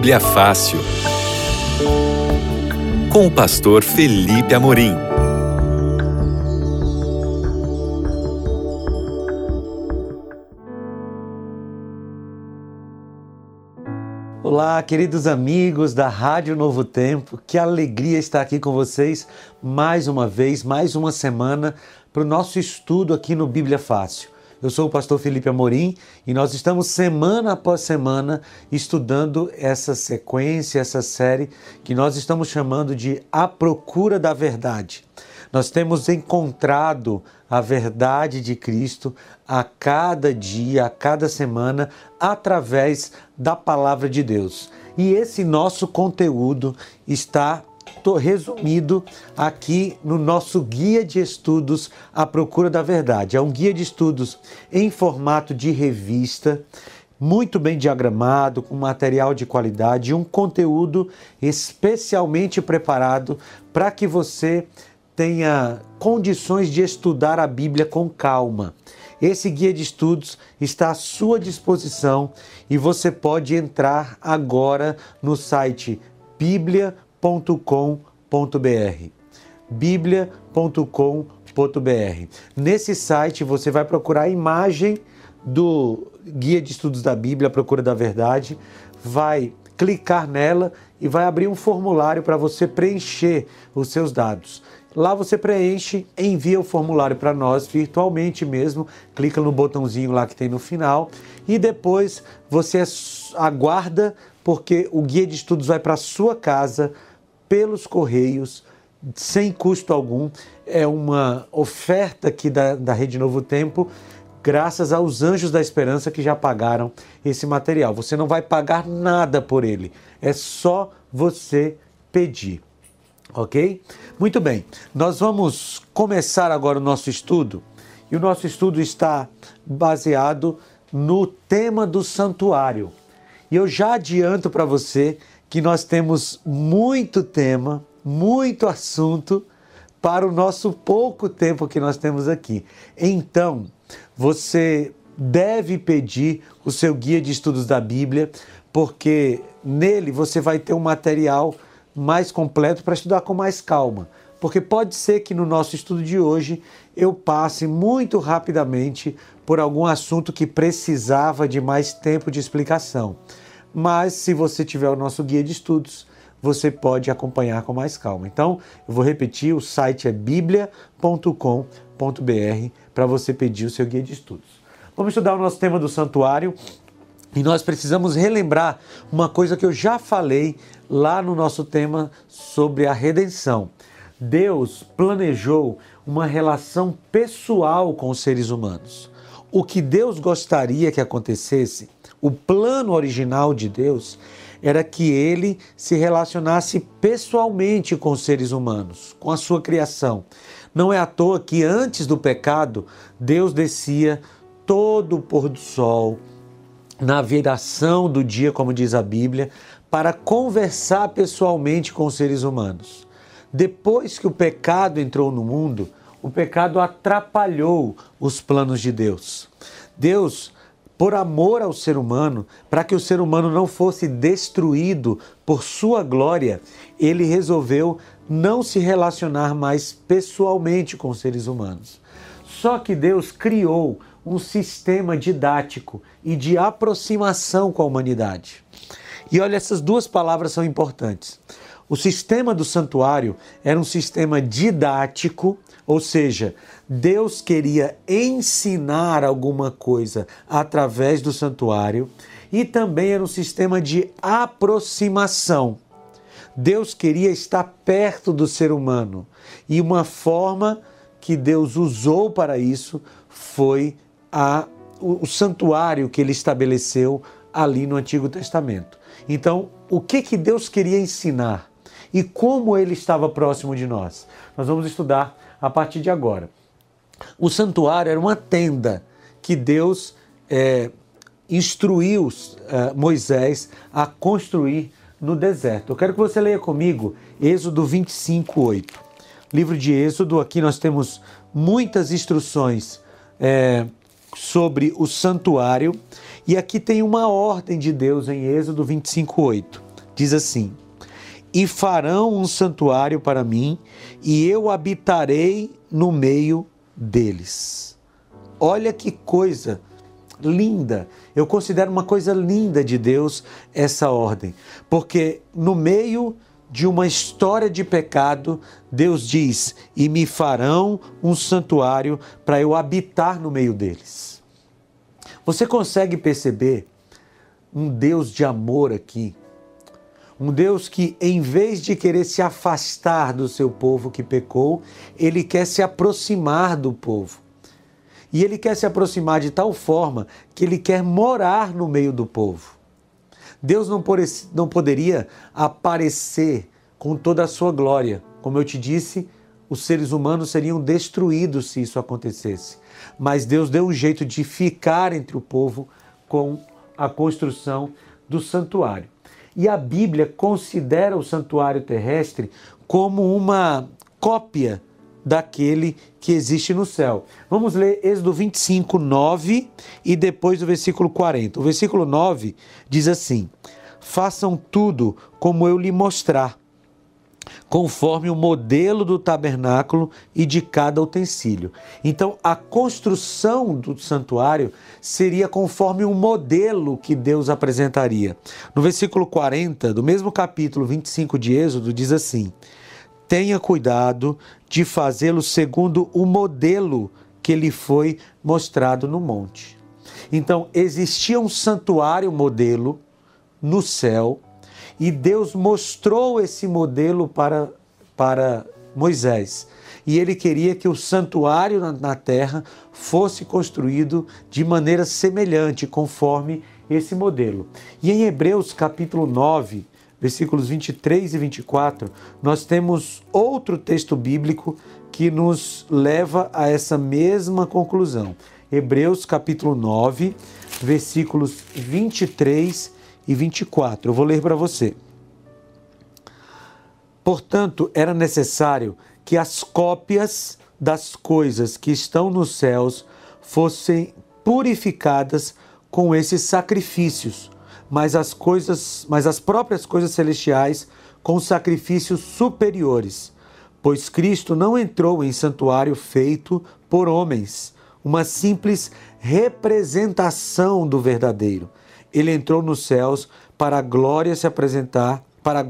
Bíblia Fácil, com o pastor Felipe Amorim. Olá, queridos amigos da Rádio Novo Tempo, que alegria estar aqui com vocês mais uma vez, mais uma semana para o nosso estudo aqui no Bíblia Fácil. Eu sou o pastor Felipe Amorim e nós estamos semana após semana estudando essa sequência, essa série que nós estamos chamando de A Procura da Verdade. Nós temos encontrado a verdade de Cristo a cada dia, a cada semana, através da Palavra de Deus. E esse nosso conteúdo está resumido aqui no nosso guia de estudos A Procura da Verdade. É um guia de estudos em formato de revista, muito bem diagramado, com material de qualidade e um conteúdo especialmente preparado para que você tenha condições de estudar a Bíblia com calma. Esse guia de estudos está à sua disposição e você pode entrar agora no site biblia.com.br. biblia.com.br. Nesse site você vai procurar a imagem do guia de estudos da Bíblia, A Procura da Verdade, vai clicar nela e vai abrir um formulário para você preencher os seus dados. Lá você preenche, envia o formulário para nós virtualmente mesmo, clica no botãozinho lá que tem no final e depois você aguarda, porque o guia de estudos vai para a sua casa pelos correios, sem custo algum. É uma oferta aqui da Rede Novo Tempo, graças aos Anjos da Esperança que já pagaram esse material. Você não vai pagar nada por ele, é só você pedir. Ok? Muito bem, nós vamos começar agora o nosso estudo e o nosso estudo está baseado no tema do santuário. E eu já adianto para você que nós temos muito tema, muito assunto para o nosso pouco tempo que nós temos aqui. Então, você deve pedir o seu guia de estudos da Bíblia, porque nele você vai ter um material mais completo para estudar com mais calma, porque pode ser que no nosso estudo de hoje eu passe muito rapidamente por algum assunto que precisava de mais tempo de explicação. Mas se você tiver o nosso guia de estudos, você pode acompanhar com mais calma. Então, eu vou repetir, o site é biblia.com.br para você pedir o seu guia de estudos. Vamos estudar o nosso tema do santuário. E nós precisamos relembrar uma coisa que eu já falei lá no nosso tema sobre a redenção. Deus planejou uma relação pessoal com os seres humanos. O que Deus gostaria que acontecesse, o plano original de Deus, era que ele se relacionasse pessoalmente com os seres humanos, com a sua criação. Não é à toa que antes do pecado, Deus descia todo o pôr do sol, na viração do dia, como diz a Bíblia, para conversar pessoalmente com os seres humanos. Depois que o pecado entrou no mundo, o pecado atrapalhou os planos de Deus. Deus, por amor ao ser humano, para que o ser humano não fosse destruído por sua glória, ele resolveu não se relacionar mais pessoalmente com os seres humanos. Só que Deus criou um sistema didático e de aproximação com a humanidade. E olha, essas duas palavras são importantes. O sistema do santuário era um sistema didático, ou seja, Deus queria ensinar alguma coisa através do santuário, e também era um sistema de aproximação. Deus queria estar perto do ser humano, e uma forma que Deus usou para isso foi o santuário que ele estabeleceu ali no Antigo Testamento. Então, o que Deus queria ensinar e como ele estava próximo de nós? Nós vamos estudar a partir de agora. O santuário era uma tenda que Deus instruiu Moisés a construir no deserto. Eu quero que você leia comigo Êxodo 25:8. Livro de Êxodo, aqui nós temos muitas instruções sobre o santuário. E aqui tem uma ordem de Deus em Êxodo 25:8. diz assim: e farão um santuário para mim, e eu habitarei no meio deles. Olha que coisa linda! Eu considero uma coisa linda de Deus essa ordem, porque no meio de uma história de pecado, Deus diz: e me farão um santuário para eu habitar no meio deles. Você consegue perceber um Deus de amor aqui? Um Deus que, em vez de querer se afastar do seu povo que pecou, Ele quer se aproximar do povo. E Ele quer se aproximar de tal forma que Ele quer morar no meio do povo. Deus não poderia aparecer com toda a sua glória. Como eu te disse, os seres humanos seriam destruídos se isso acontecesse. Mas Deus deu um jeito de ficar entre o povo com a construção do santuário. E a Bíblia considera o santuário terrestre como uma cópia daquele que existe no céu. Vamos ler Êxodo 25, 9 e depois o versículo 40. O versículo 9 diz assim: façam tudo como eu lhe mostrar, conforme o modelo do tabernáculo e de cada utensílio. Então, a construção do santuário seria conforme um modelo que Deus apresentaria. No versículo 40, do mesmo capítulo 25 de Êxodo, diz assim: tenha cuidado de fazê-lo segundo o modelo que lhe foi mostrado no monte. Então, existia um santuário modelo no céu, e Deus mostrou esse modelo para Moisés. E ele queria que o santuário na terra fosse construído de maneira semelhante, conforme esse modelo. E em Hebreus capítulo 9, versículos 23 e 24, nós temos outro texto bíblico que nos leva a essa mesma conclusão. Hebreus capítulo 9, versículos 23 e 24. Eu vou ler para você. Portanto, era necessário que as cópias das coisas que estão nos céus fossem purificadas com esses sacrifícios, mas as próprias coisas celestiais com sacrifícios superiores. Pois Cristo não entrou em santuário feito por homens, uma simples representação do verdadeiro. Ele entrou nos céus para agora se apresentar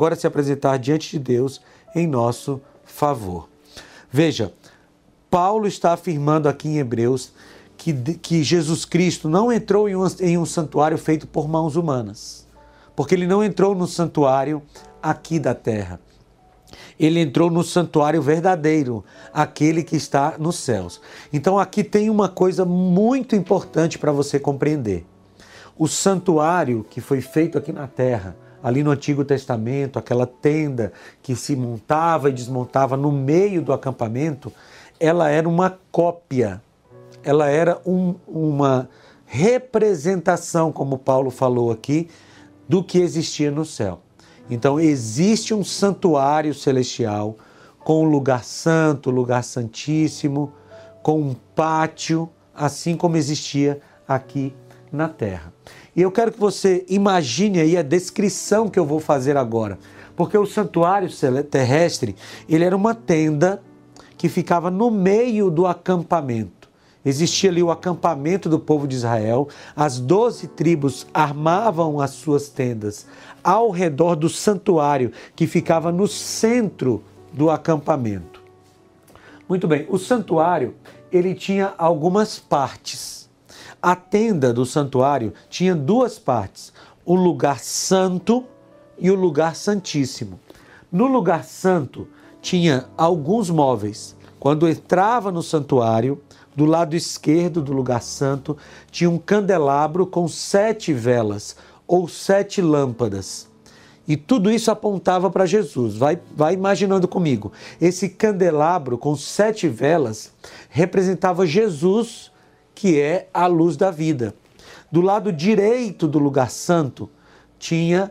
diante de Deus em nosso favor. Veja, Paulo está afirmando aqui em Hebreus que Jesus Cristo não entrou em um santuário feito por mãos humanas, porque ele não entrou no santuário aqui da terra. Ele entrou no santuário verdadeiro, aquele que está nos céus. Então aqui tem uma coisa muito importante para você compreender. O santuário que foi feito aqui na terra, ali no Antigo Testamento, aquela tenda que se montava e desmontava no meio do acampamento, ela era uma cópia, ela era uma representação, como Paulo falou aqui, do que existia no céu. Então existe um santuário celestial com um lugar santo, lugar santíssimo, com um pátio, assim como existia aqui na terra. E eu quero que você imagine aí a descrição que eu vou fazer agora, porque o santuário terrestre, ele era uma tenda que ficava no meio do acampamento. Existia ali o acampamento do povo de Israel, as 12 tribos armavam as suas tendas ao redor do santuário que ficava no centro do acampamento. Muito bem, o santuário, ele tinha algumas partes. A tenda do santuário tinha duas partes, o lugar santo e o lugar santíssimo. No lugar santo tinha alguns móveis. Quando entrava no santuário, do lado esquerdo do lugar santo, tinha um candelabro com 7 velas ou 7 lâmpadas. E tudo isso apontava para Jesus. Vai imaginando comigo. Esse candelabro com 7 velas representava Jesus, que é a luz da vida. Do lado direito do lugar santo tinha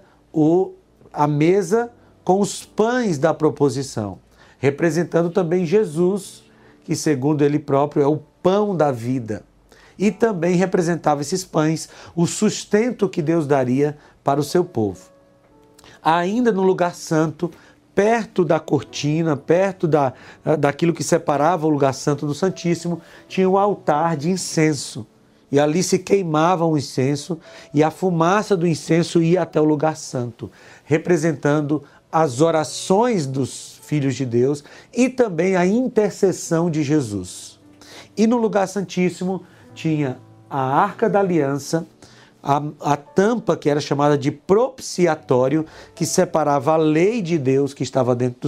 a mesa com os pães da proposição, representando também Jesus, que segundo ele próprio é o pão da vida. E também representava esses pães, o sustento que Deus daria para o seu povo. ainda no lugar santo, perto da cortina, perto daquilo que separava o lugar santo do Santíssimo, tinha um altar de incenso. E ali se queimava um incenso e a fumaça do incenso ia até o lugar santo, representando as orações dos filhos de Deus e também a intercessão de Jesus. E no lugar santíssimo tinha a Arca da Aliança, a tampa que era chamada de propiciatório, que separava a lei de Deus que estava dentro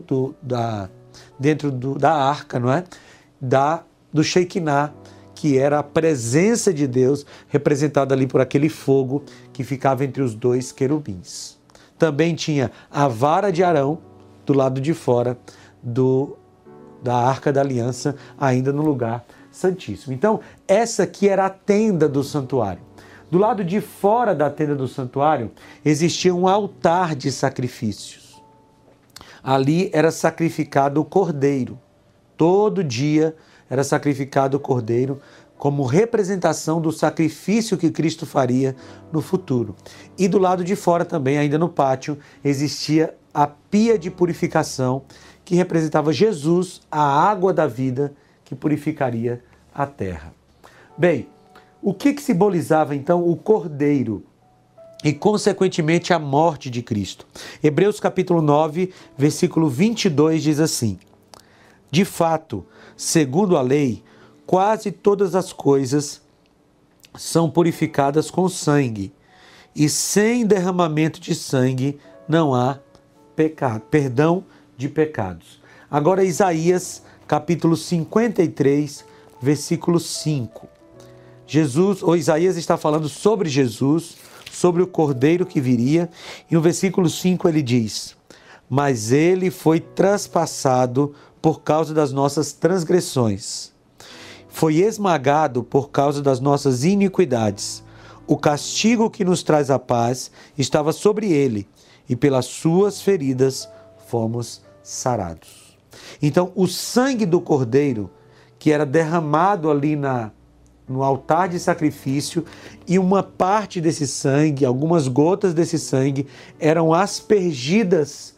da arca, não é? Do Shekinah, que era a presença de Deus, representada ali por aquele fogo que ficava entre os dois querubins. Também tinha a vara de Arão do lado de fora da Arca da Aliança, ainda no lugar santíssimo. Então, essa aqui era a tenda do santuário. Do lado de fora da tenda do santuário, existia um altar de sacrifícios. Ali era sacrificado o cordeiro. Todo dia era sacrificado o cordeiro como representação do sacrifício que Cristo faria no futuro. E do lado de fora também, ainda no pátio, existia a pia de purificação, que representava Jesus, a água da vida, que purificaria a terra. Bem, o que simbolizava então o cordeiro e, consequentemente, a morte de Cristo? Hebreus capítulo 9, versículo 22 diz assim: de fato, segundo a lei, quase todas as coisas são purificadas com sangue, e sem derramamento de sangue não há perdão de pecados. Agora Isaías capítulo 53, versículo 5. Isaías está falando sobre Jesus, sobre o cordeiro que viria, e no versículo 5 ele diz: mas ele foi traspassado por causa das nossas transgressões, foi esmagado por causa das nossas iniquidades. O castigo que nos traz a paz estava sobre ele, e pelas suas feridas fomos sarados. Então, o sangue do cordeiro, que era derramado ali no altar de sacrifício, e uma parte desse sangue, algumas gotas desse sangue, eram aspergidas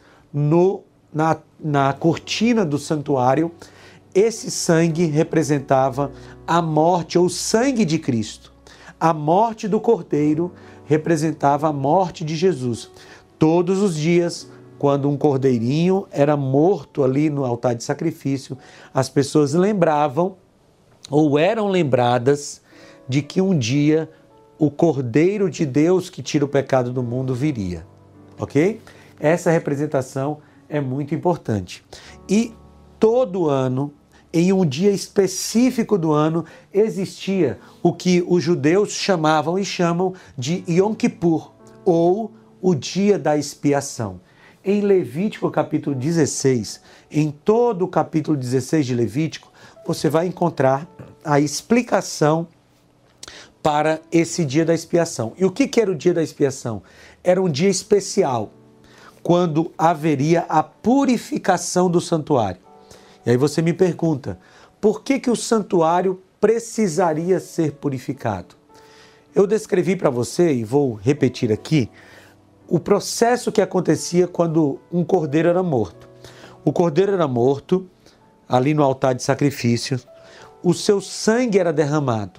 na cortina do santuário. Esse sangue representava a morte, ou o sangue de Cristo. A morte do cordeiro representava a morte de Jesus. Todos os dias, quando um cordeirinho era morto ali no altar de sacrifício, as pessoas lembravam ou eram lembradas de que um dia o Cordeiro de Deus que tira o pecado do mundo viria, ok? Essa representação é muito importante. E todo ano, em um dia específico do ano, existia o que os judeus chamavam e chamam de Yom Kippur, ou o dia da expiação. Em Levítico capítulo 16, em todo o capítulo 16 de Levítico, você vai encontrar a explicação para esse dia da expiação. E o que era o dia da expiação? Era um dia especial, quando haveria a purificação do santuário. E aí você me pergunta, por que o santuário precisaria ser purificado? Eu descrevi para você, e vou repetir aqui, o processo que acontecia quando um cordeiro era morto. O cordeiro era morto ali no altar de sacrifício, o seu sangue era derramado.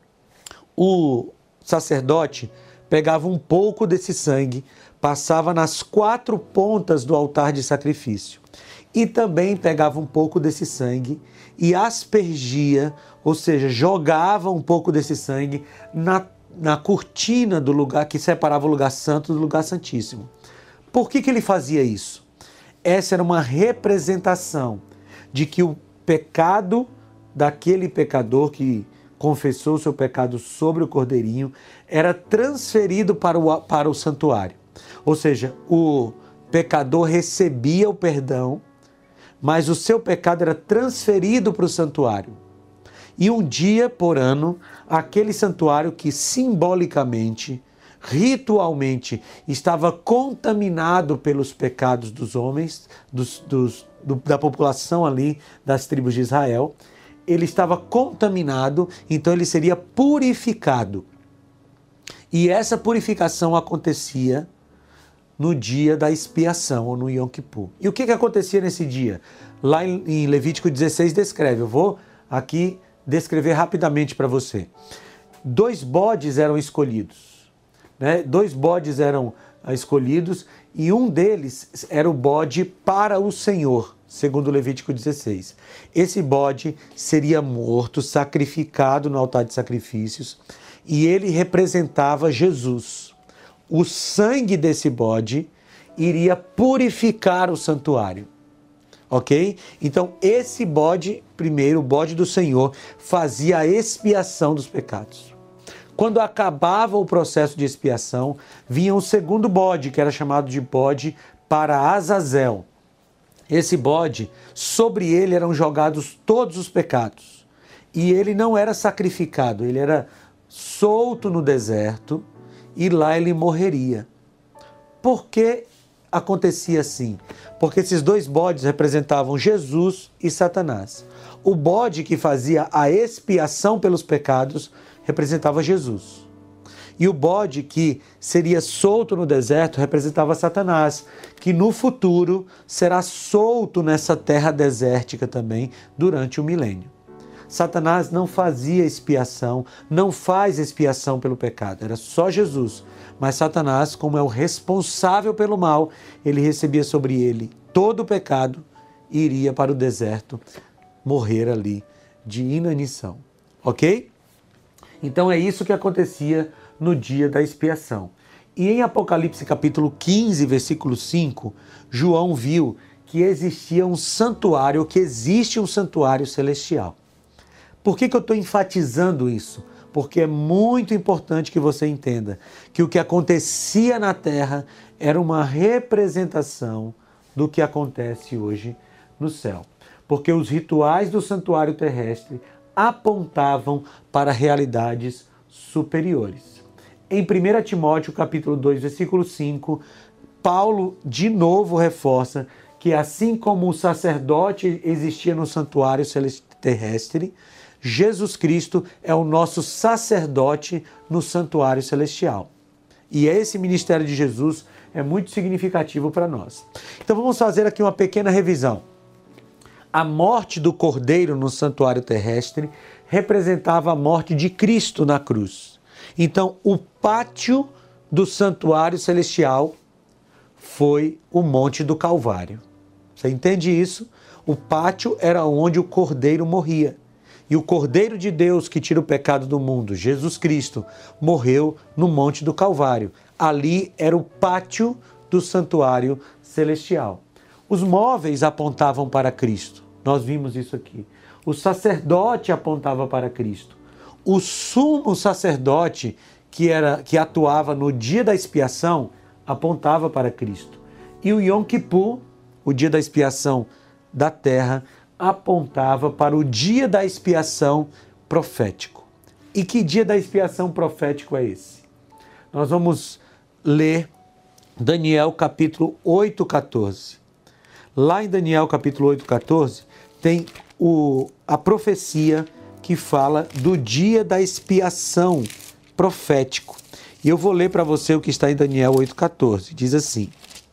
O sacerdote pegava um pouco desse sangue, passava nas 4 pontas do altar de sacrifício e também pegava um pouco desse sangue e aspergia, ou seja, jogava um pouco desse sangue na cortina do lugar que separava o lugar santo do lugar santíssimo. Por que ele fazia isso? Essa era uma representação de que o pecado daquele pecador que confessou o seu pecado sobre o cordeirinho era transferido para o santuário. Ou seja, o pecador recebia o perdão, mas o seu pecado era transferido para o santuário. E um dia por ano, aquele santuário que simbolicamente, ritualmente, estava contaminado pelos pecados dos homens, da população ali, das tribos de Israel, ele estava contaminado, então ele seria purificado. E essa purificação acontecia no dia da expiação, ou no Yom Kippur. E o que acontecia nesse dia? Lá em Levítico 16 descreve, eu vou aqui descrever rapidamente para você. 2 bodes eram escolhidos, né? 2 bodes eram escolhidos e um deles era o bode para o Senhor, segundo Levítico 16. Esse bode seria morto, sacrificado no altar de sacrifícios, e ele representava Jesus. O sangue desse bode iria purificar o santuário. Ok? Então, esse bode, primeiro, o bode do Senhor, fazia a expiação dos pecados. Quando acabava o processo de expiação, vinha o segundo bode, que era chamado de bode para Azazel. Esse bode, sobre ele eram jogados todos os pecados. E ele não era sacrificado, ele era solto no deserto e lá ele morreria. Por que acontecia assim? Porque esses 2 bodes representavam Jesus e Satanás. O bode que fazia a expiação pelos pecados representava Jesus. E o bode que seria solto no deserto representava Satanás, que no futuro será solto nessa terra desértica também durante o milênio. Satanás não fazia expiação, não faz expiação pelo pecado, era só Jesus. Mas Satanás, como é o responsável pelo mal, ele recebia sobre ele todo o pecado e iria para o deserto morrer ali de inanição. Ok? Então é isso que acontecia no dia da expiação. E em Apocalipse capítulo 15, versículo 5, João viu que existia um santuário, que existe um santuário celestial. Por que eu estou enfatizando isso? Porque é muito importante que você entenda que o que acontecia na terra era uma representação do que acontece hoje no céu. Porque os rituais do santuário terrestre apontavam para realidades superiores. Em 1 Timóteo capítulo 2, versículo 5, Paulo de novo reforça que assim como o sacerdote existia no santuário terrestre, Jesus Cristo é o nosso sacerdote no santuário celestial. E esse ministério de Jesus é muito significativo para nós. Então vamos fazer aqui uma pequena revisão. A morte do Cordeiro no santuário terrestre representava a morte de Cristo na cruz. Então o pátio do santuário celestial foi o Monte do Calvário. Você entende isso? O pátio era onde o Cordeiro morria. E o Cordeiro de Deus que tira o pecado do mundo, Jesus Cristo, morreu no Monte do Calvário. Ali era o pátio do santuário celestial. Os móveis apontavam para Cristo. Nós vimos isso aqui. O sacerdote apontava para Cristo. O sumo sacerdote que atuava no dia da expiação apontava para Cristo. E o Yom Kippur, o dia da expiação da terra, apontava para o dia da expiação profético. E que dia da expiação profético é esse? Nós vamos ler Daniel capítulo 8:14. Lá em Daniel capítulo 8:14 tem a profecia que fala do dia da expiação profético. E eu vou ler para você o que está em Daniel 8:14. Diz assim: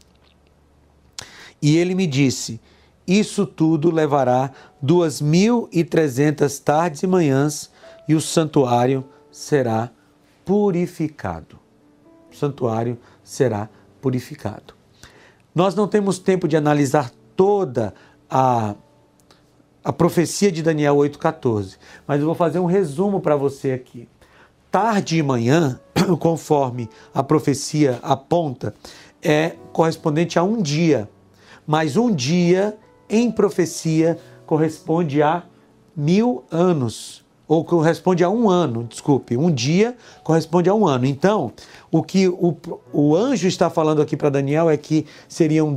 E ele me disse: isso tudo levará 2.300 tardes e manhãs, e o santuário será purificado. O santuário será purificado. Nós não temos tempo de analisar toda a profecia de Daniel 8:14, mas eu vou fazer um resumo para você aqui. Tarde e manhã, conforme a profecia aponta, é correspondente a um dia, mas um dia em profecia corresponde a 1000 anos, ou corresponde a um ano, desculpe, um dia corresponde a um ano. Então, o que o anjo está falando aqui para Daniel é que seriam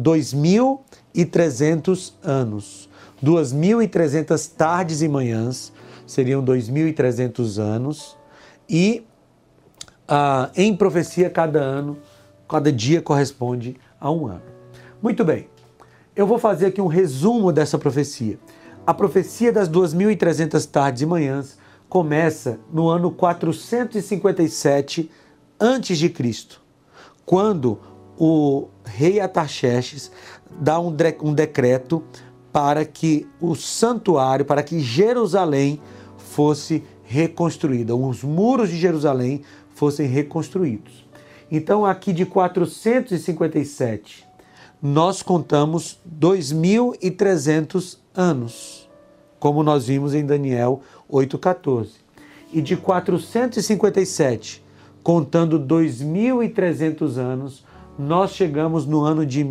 2.300 anos. 2.300 tardes e manhãs seriam 2.300 anos, e em profecia cada dia corresponde a um ano. Muito bem. Eu vou fazer aqui um resumo dessa profecia. A profecia das 2.300 tardes e manhãs começa no ano 457 a.C., quando o rei Artaxerxes dá um decreto para que o santuário, para que Jerusalém fosse reconstruída, os muros de Jerusalém fossem reconstruídos. Então, aqui de 457, nós contamos 2.300 anos, como nós vimos em Daniel 8,14. E de 457, contando 2.300 anos, nós chegamos no ano de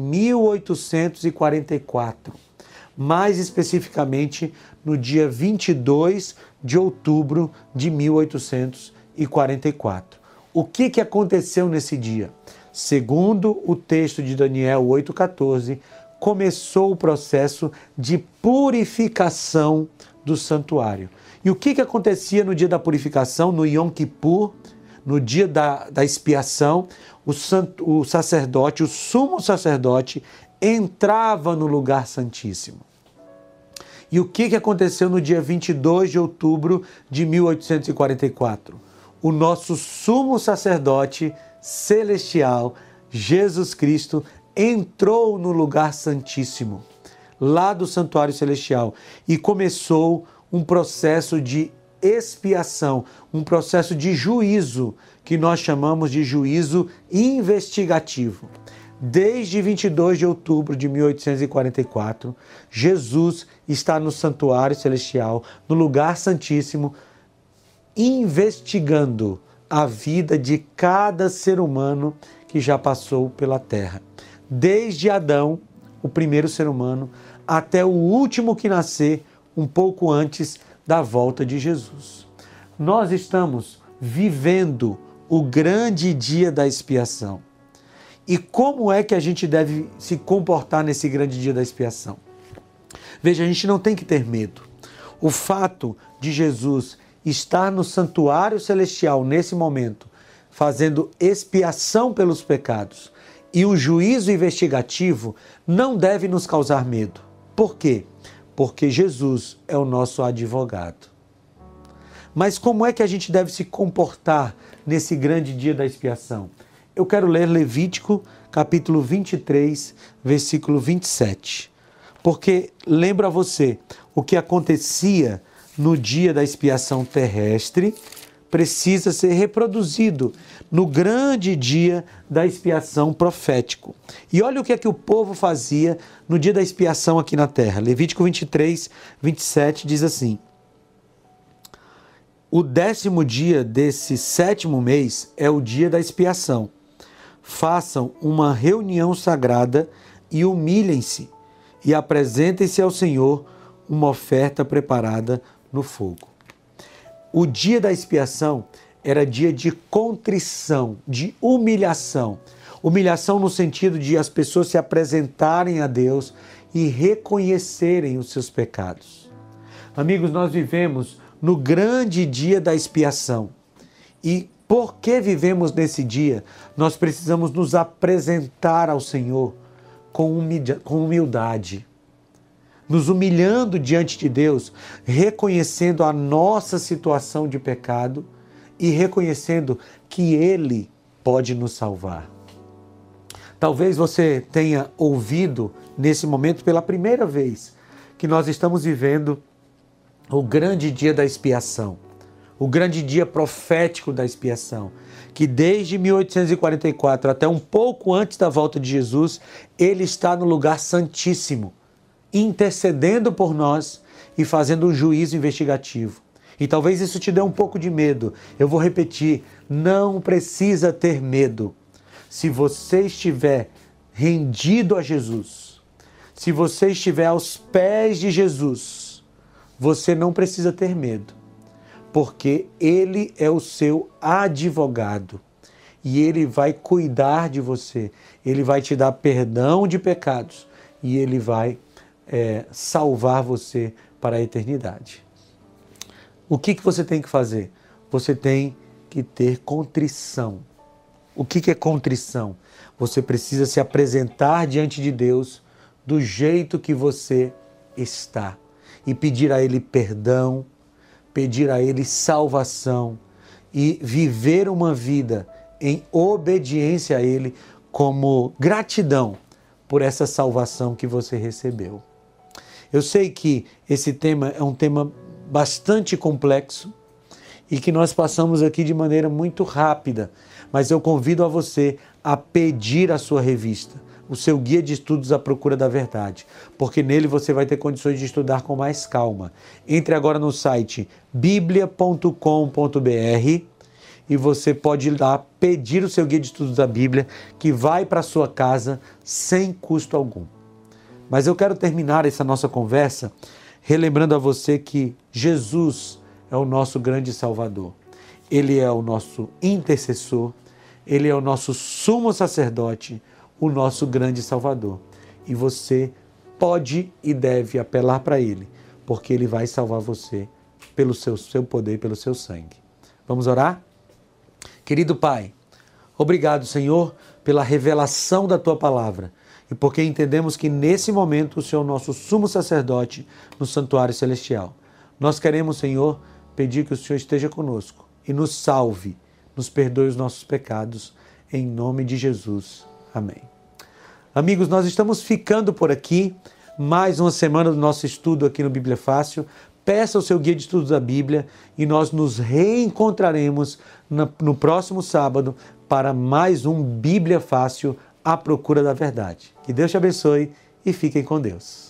1844. Mais especificamente, no dia 22 de outubro de 1844. O que aconteceu nesse dia? Segundo o texto de Daniel 8,14, começou o processo de purificação do santuário. E o que acontecia no dia da purificação, no Yom Kippur, no dia da expiação? O sacerdote, o sumo sacerdote, entrava no lugar santíssimo. E o que aconteceu no dia 22 de outubro de 1844? O nosso sumo sacerdote celestial, Jesus Cristo, entrou no lugar santíssimo, lá do santuário celestial, e começou um processo de expiação, um processo de juízo, que nós chamamos de juízo investigativo. Desde 22 de outubro de 1844, Jesus está no santuário celestial, no lugar santíssimo, investigando a vida de cada ser humano que já passou pela terra. Desde Adão, o primeiro ser humano, até o último que nascer, um pouco antes da volta de Jesus. Nós estamos vivendo o grande dia da expiação. E como é que a gente deve se comportar nesse grande dia da expiação? Veja, a gente não tem que ter medo. O fato de Jesus estar no santuário celestial nesse momento, fazendo expiação pelos pecados, e o juízo investigativo não deve nos causar medo. Por quê? Porque Jesus é o nosso advogado. Mas como é que a gente deve se comportar nesse grande dia da expiação? Eu quero ler Levítico, capítulo 23, versículo 27. Porque lembra você, o que acontecia no dia da expiação terrestre precisa ser reproduzido no grande dia da expiação profético. E olha o que é que o povo fazia no dia da expiação aqui na terra. Levítico 23, 27 diz assim: o 10º dia desse 7º mês é o dia da expiação. Façam uma reunião sagrada e humilhem-se e apresentem-se ao Senhor uma oferta preparada no fogo. O dia da expiação era dia de contrição, de humilhação. Humilhação no sentido de as pessoas se apresentarem a Deus e reconhecerem os seus pecados. Amigos, nós vivemos no grande dia da expiação. E porque vivemos nesse dia, nós precisamos nos apresentar ao Senhor com humildade, nos humilhando diante de Deus, reconhecendo a nossa situação de pecado e reconhecendo que Ele pode nos salvar. Talvez você tenha ouvido nesse momento pela primeira vez que nós estamos vivendo o grande dia da expiação, o grande dia profético da expiação, que desde 1844 até um pouco antes da volta de Jesus, Ele está no lugar santíssimo, intercedendo por nós e fazendo um juízo investigativo. E talvez isso te dê um pouco de medo. Eu vou repetir, não precisa ter medo. Se você estiver rendido a Jesus, se você estiver aos pés de Jesus, você não precisa ter medo, porque Ele é o seu advogado e Ele vai cuidar de você, Ele vai te dar perdão de pecados e Ele vai salvar você para a eternidade. O que você tem que fazer? Você tem que ter contrição. O que é contrição? Você precisa se apresentar diante de Deus do jeito que você está e pedir a Ele perdão, pedir a Ele salvação e viver uma vida em obediência a Ele como gratidão por essa salvação que você recebeu. Eu sei que esse tema é um tema bastante complexo e que nós passamos aqui de maneira muito rápida, mas eu convido a você a pedir a sua revista, o seu guia de estudos à procura da verdade, porque nele você vai ter condições de estudar com mais calma. Entre agora no site biblia.com.br e você pode ir lá pedir o seu guia de estudos da Bíblia, que vai para a sua casa sem custo algum. Mas eu quero terminar essa nossa conversa relembrando a você que Jesus é o nosso grande Salvador. Ele é o nosso intercessor, Ele é o nosso sumo sacerdote, o nosso grande Salvador. E você pode e deve apelar para Ele, porque Ele vai salvar você pelo seu poder e pelo seu sangue. Vamos orar? Querido Pai, obrigado, Senhor, pela revelação da Tua palavra e porque entendemos que nesse momento o Senhor é o nosso sumo sacerdote no santuário celestial. Nós queremos, Senhor, pedir que o Senhor esteja conosco e nos salve, nos perdoe os nossos pecados, em nome de Jesus. Amém. Amigos, nós estamos ficando por aqui, mais uma semana do nosso estudo aqui no Bíblia Fácil. Peça o seu guia de estudos da Bíblia e nós nos reencontraremos no próximo sábado para mais um Bíblia Fácil à procura da verdade. Que Deus te abençoe e fiquem com Deus.